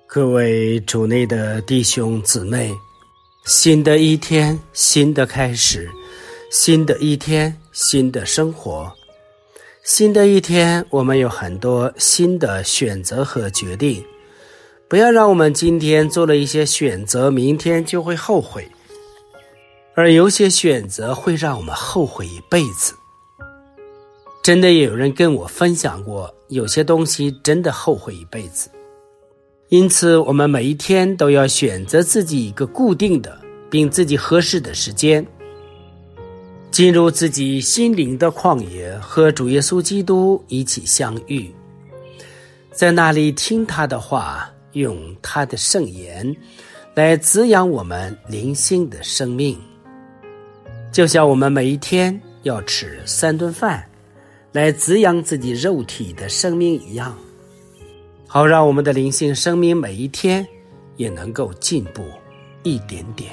各位主内的弟兄姊妹，新的一天，新的开始，新的一天，新的生活。新的一天，我们有很多新的选择和决定。不要让我们今天做了一些选择，明天就会后悔。而有些选择会让我们后悔一辈子。真的有人跟我分享过，有些东西真的后悔一辈子。因此我们每一天都要选择自己一个固定的并自己合适的时间，进入自己心灵的旷野，和主耶稣基督一起相遇，在那里听他的话，用他的圣言来滋养我们灵性的生命。就像我们每一天要吃3顿饭来滋养自己肉体的生命一样，好让我们的灵性生命每一天也能够进步一点点。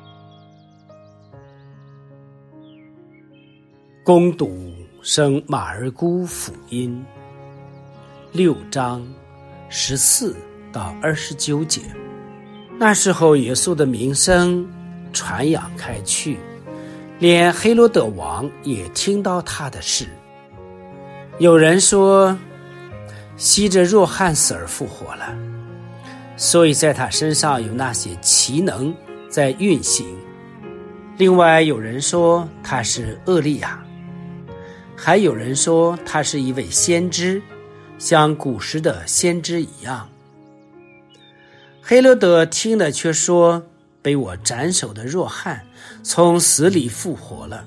恭读圣马尔谷福音6章14到29节。那时候耶稣的名声传扬开去，连黑罗德王也听到他的事。有人说希者若翰死而复活了，所以在他身上有那些奇能在运行。另外有人说他是厄利亚，还有人说他是一位先知，像古时的先知一样。黑罗德听了却说，被我斩首的若翰从死里复活了。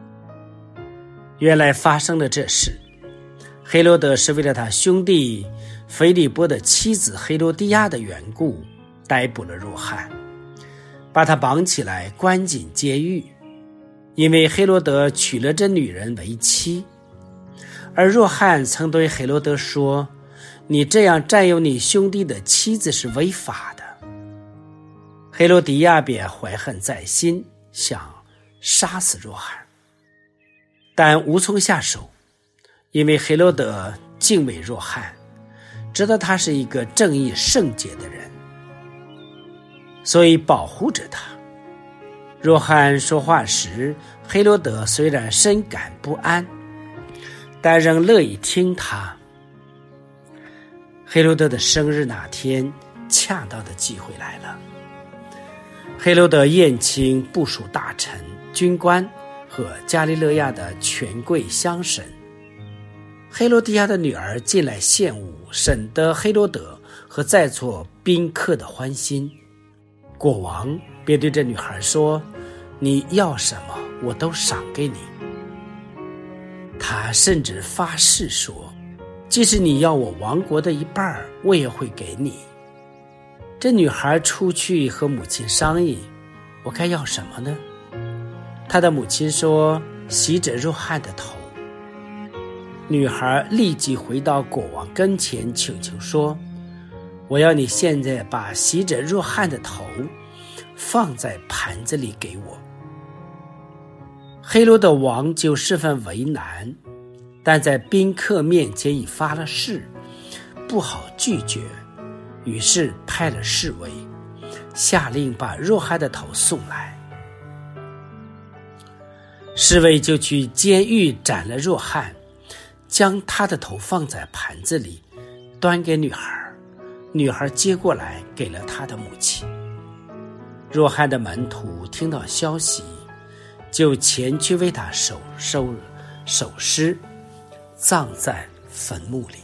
原来发生了这事，黑罗德是为了他兄弟腓利波的妻子黑罗迪亚的缘故，逮捕了若翰，把他绑起来关进监狱。因为黑罗德娶了这女人为妻，而若翰曾对黑罗德说，你这样占有你兄弟的妻子是违法的。黑罗迪亚便怀恨在心，想杀死若翰，但无从下手，因为黑罗德敬畏若翰，知道他是一个正义圣洁的人，所以保护着他。若翰说话时，黑罗德虽然深感不安，但仍乐意听他。黑罗德的生日那天，恰当的机会来了。黑罗德宴请部属大臣、军官和加利勒亚的权贵乡绅。黑罗迪亚的女儿进来献舞，深得黑罗德和在座宾客的欢心。国王便对这女孩说，你要什么我都赏给你。他甚至发誓说，即使你要我王国的一半，我也会给你。这女孩出去和母亲商议，我该要什么呢？她的母亲说，洗者若翰的头。女孩立即回到国王跟前，请求说，我要你现在把洗者若翰的头放在盘子里给我。黑罗德王就十分为难，但在宾客面前已发了誓，不好拒绝，于是派了侍卫，下令把若翰的头送来。侍卫就去监狱斩了若翰，将他的头放在盘子里，端给女孩。女孩接过来给了他的母亲。若翰的门徒听到消息，就前去为他守尸，葬在坟墓里。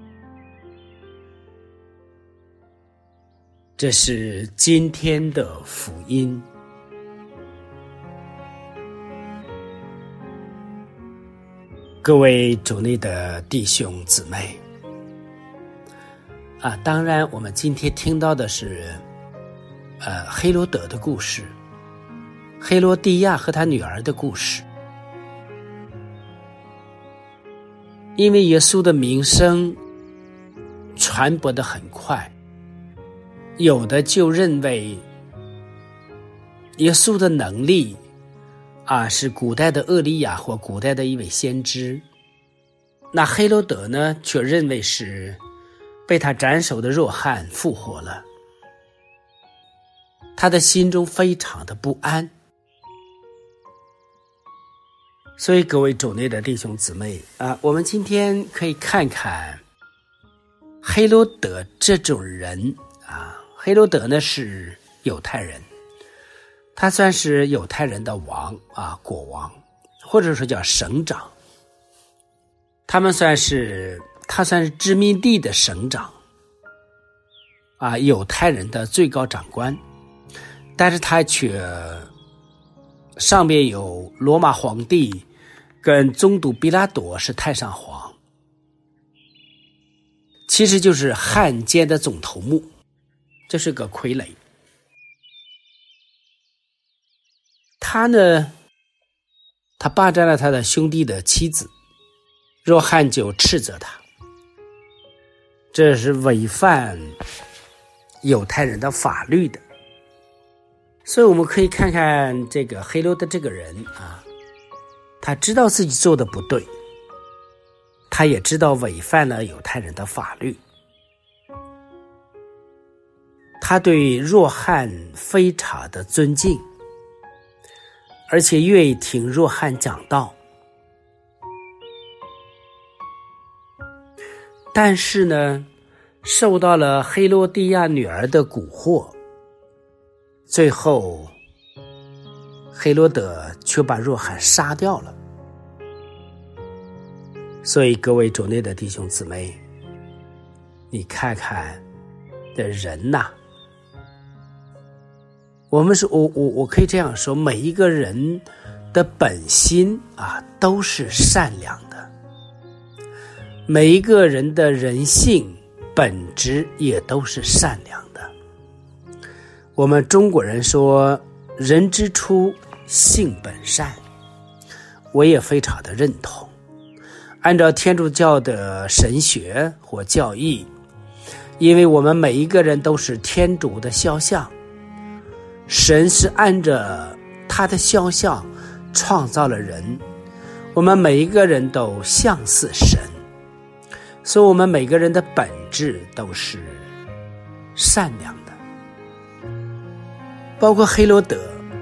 这是今天的福音。各位主内的弟兄姊妹，当然我们今天听到的是黑罗德的故事，黑罗迪亚和他女儿的故事。因为耶稣的名声传播得很快，有的就认为耶稣的能力是古代的厄利亚或古代的一位先知。那黑罗德呢，却认为是被他斩首的若翰复活了，他的心中非常的不安。所以各位主内的弟兄姊妹我们今天可以看看黑罗德这种人黑罗德呢是犹太人，他算是犹太人的王国王，或者说叫省长。他算是殖民地的省长犹太人的最高长官，但是他却上面有罗马皇帝跟宗督比拉多是太上皇，其实就是汉奸的总头目，这是个傀儡。他霸占了他的兄弟的妻子，若翰就斥责他，这是违反犹太人的法律的。所以我们可以看看这个黑罗德这个人他知道自己做的不对，他也知道违反了犹太人的法律，他对若翰非常的尊敬，而且愿意听若翰讲道。但是呢，受到了黑罗地亚女儿的蛊惑，最后黑罗德却把若翰杀掉了。所以各位主内的弟兄姊妹，你看看的人我可以这样说，每一个人的本心都是善良的，每一个人的人性本质也都是善良的。我们中国人说人之初性本善，我也非常的认同。按照天主教的神学或教义，因为我们每一个人都是天主的肖像，神是按着他的肖像创造了人，我们每一个人都相似神，所以我们每个人的本质都是善良的。包括黑罗德，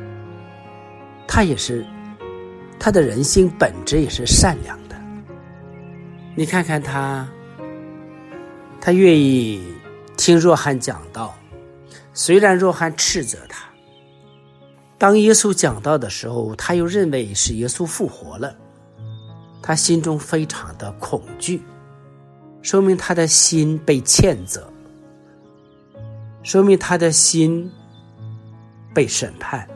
他的人性本质也是善良的。你看看他愿意听若翰讲道，虽然若翰斥责他，当耶稣讲道的时候，他又认为是耶稣复活了，他心中非常的恐惧，说明他的心被谴责，说明他的心被审判。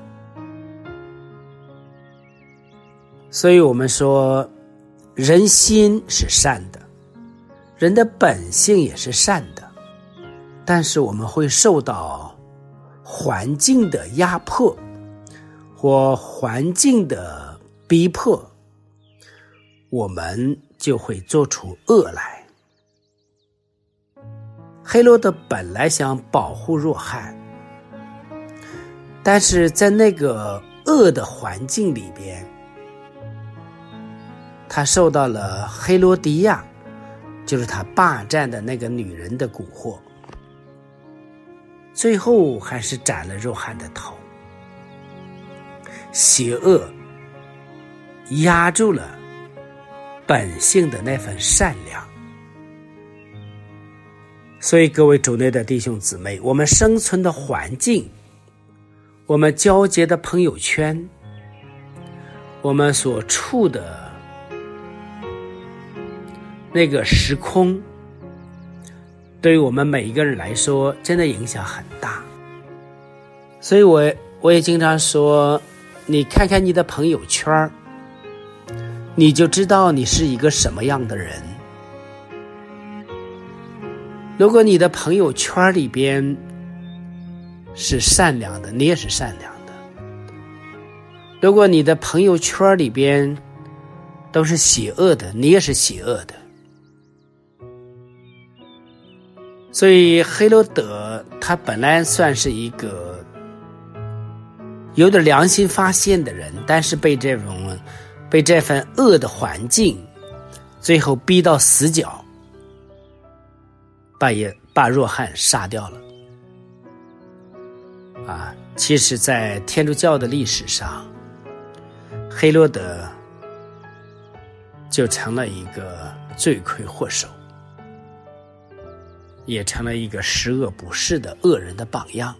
所以我们说人心是善的，人的本性也是善的，但是我们会受到环境的压迫或环境的逼迫，我们就会做出恶来。黑罗德本来想保护若翰，但是在那个恶的环境里边，他受到了黑罗迪亚，就是他霸占的那个女人的蛊惑，最后还是斩了若翰的头。邪恶压住了本性的那份善良。所以各位主内的弟兄姊妹，我们生存的环境，我们交接的朋友圈，我们所处的那个时空，对于我们每一个人来说真的影响很大。所以我也经常说，你看看你的朋友圈，你就知道你是一个什么样的人。如果你的朋友圈里边是善良的，你也是善良的；如果你的朋友圈里边都是邪恶的，你也是邪恶的。所以黑罗德他本来算是一个有点良心发现的人，但是被这份恶的环境最后逼到死角， 把若翰杀掉了。其实在天主教的历史上，黑落德就成了一个罪魁祸首，也成了一个十恶不赦的恶人的榜样。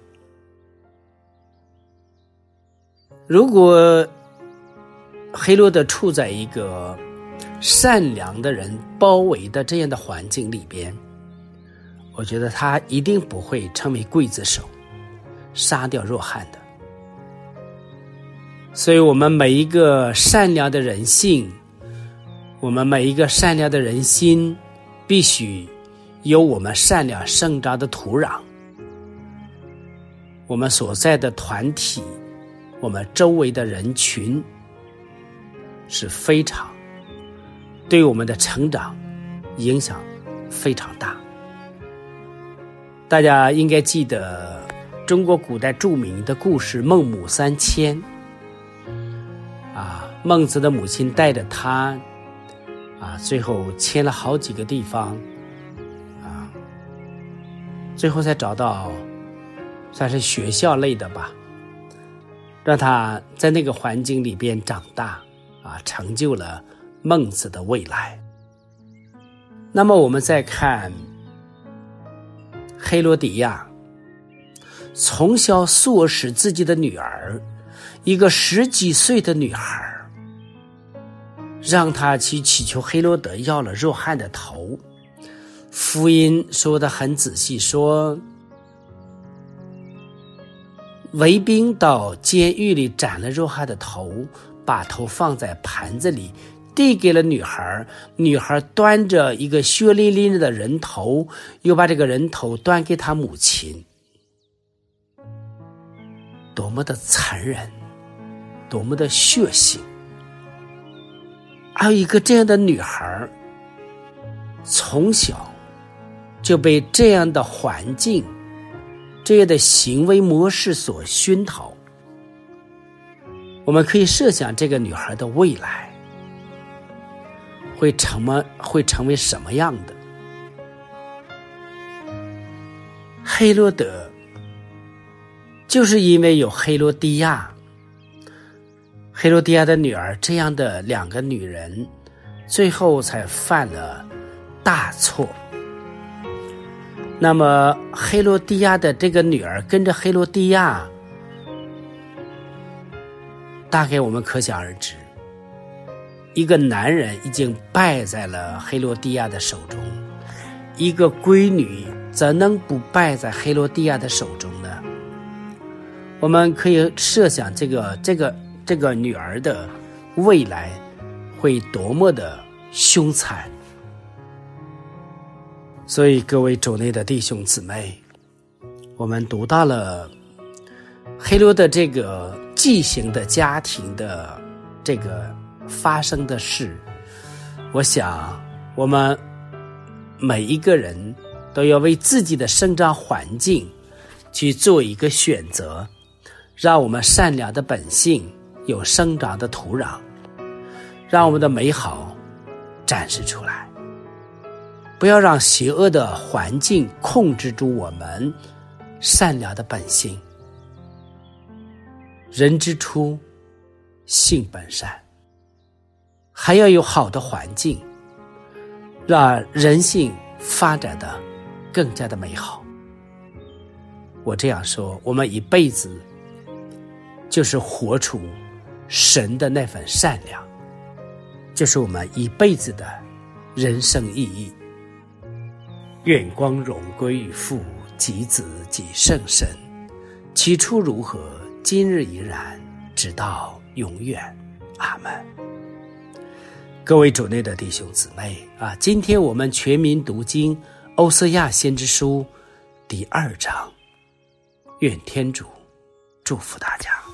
如果黑落德处在一个善良的人包围的这样的环境里边，我觉得他一定不会成为刽子手，杀掉若翰的。所以我们每一个善良的人性，我们每一个善良的人心，必须有我们善良生长的土壤。我们所在的团体，我们周围的人群，是非常对我们的成长影响非常大。大家应该记得中国古代著名的故事孟母三迁。孟子的母亲带着他最后迁了好几个地方最后才找到算是学校类的吧，让他在那个环境里边长大成就了孟子的未来。那么我们再看黑罗底亚，从小唆使自己的女儿，一个10几岁的女孩，让他去祈求黑罗德要了若翰的头。福音说得很仔细，说卫兵到监狱里斩了若翰的头，把头放在盘子里递给了女孩，女孩端着一个血淋淋的人头，又把这个人头端给她母亲。多么的残忍，多么的血腥。还有一个这样的女孩，从小就被这样的环境，这样的行为模式所熏陶。我们可以设想这个女孩的未来会成为什么样的。黑罗德就是因为有黑罗地亚的女儿这样的2个女人，最后才犯了大错。那么黑罗地亚的这个女儿跟着黑罗地亚，大概我们可想而知，一个男人已经败在了黑罗地亚的手中，一个闺女怎能不败在黑罗地亚的手中呢？我们可以设想这个女儿的未来会多么的凶残。所以各位主内的弟兄姊妹，我们读到了黑罗的这个畸形的家庭的这个发生的事，我想我们每一个人都要为自己的生长环境去做一个选择，让我们善良的本性有生长的土壤，让我们的美好展示出来，不要让邪恶的环境控制住我们善良的本性。人之初，性本善，还要有好的环境，让人性发展的更加的美好。我这样说，我们一辈子就是活出神的那份善良，就是我们一辈子的人生意义。愿光荣归于父及子及圣神，起初如何，今日依然，直到永远。阿们。各位主内的弟兄姊妹今天我们全民读经欧瑟亚先知书第2章。愿天主祝福大家。